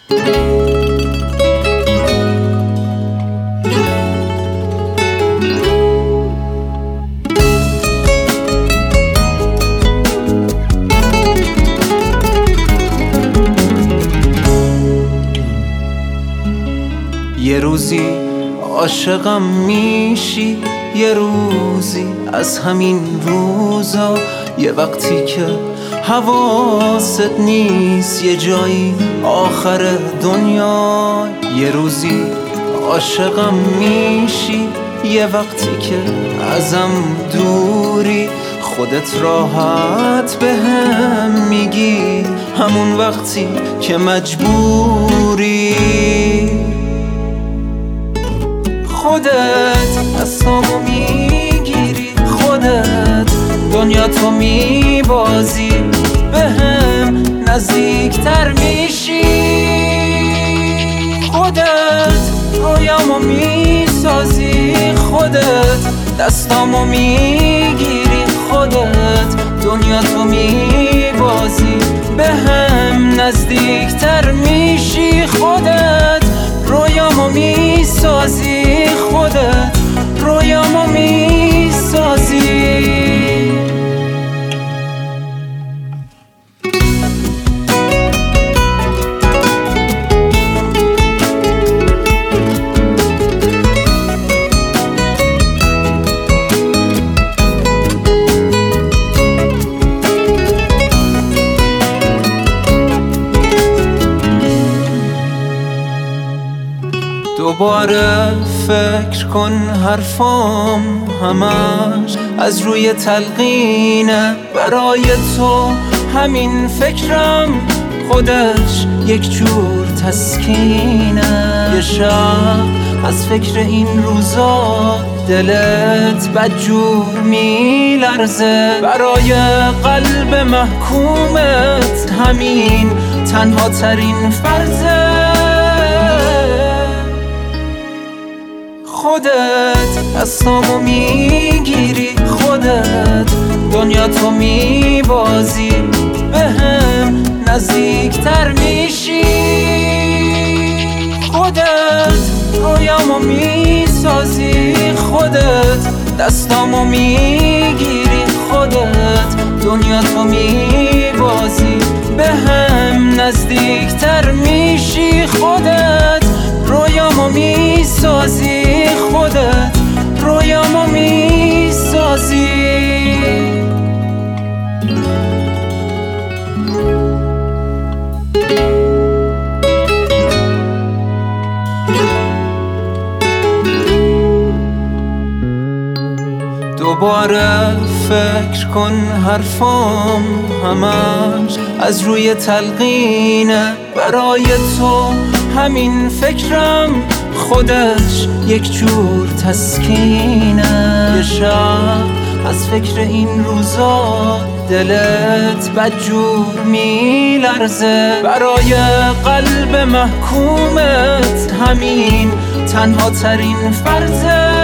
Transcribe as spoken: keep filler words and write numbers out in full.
یه روزی عاشقم میشی، یه روزی از همین روزا، یه وقتی که حواست نیست، یه جایی آخر دنیا. یه روزی عاشقم میشی، یه وقتی که ازم دوری، خودت راحت به هم میگی، همون وقتی که مجبوری. خودت دستامو میگیری، خودت دنیا تو میبازی، به هم نزدیکتر میشی. خودت رویامو میسازی، خودت دستامو میگیری، خودت دنیا تو میبازی، به هم نزدیکتر میشی. خودت رویامو میسازی، خودت رویامو میسازی. دوباره فکر کن حرفام همش از روی تلقینه، برای تو همین فکرم خودش یک جور تسکینه. یه شب از فکر این روزا دلت بدجور میلرزه، برای قلب محکومت همین تنها ترین فرضه. خودت دستامو میگیری، خودت دنیا تو میبازی، به هم نزدیکتر میشی. خودت رویامو میسازی، خودت دستامو میگیری، خودت دنیا تو میبازی، به هم نزدیکتر میشی. خودت رویامو میسازی، خودت رویامو میسازی. دوباره فکر کن حرفام همش از روی تلقینه، برای تو همین فکرم خودش یک جور تسکینه. یه شب از فکر این روزا دلت بدجور میلرزه، برای قلب محکومت همین تنها ترین فرضه.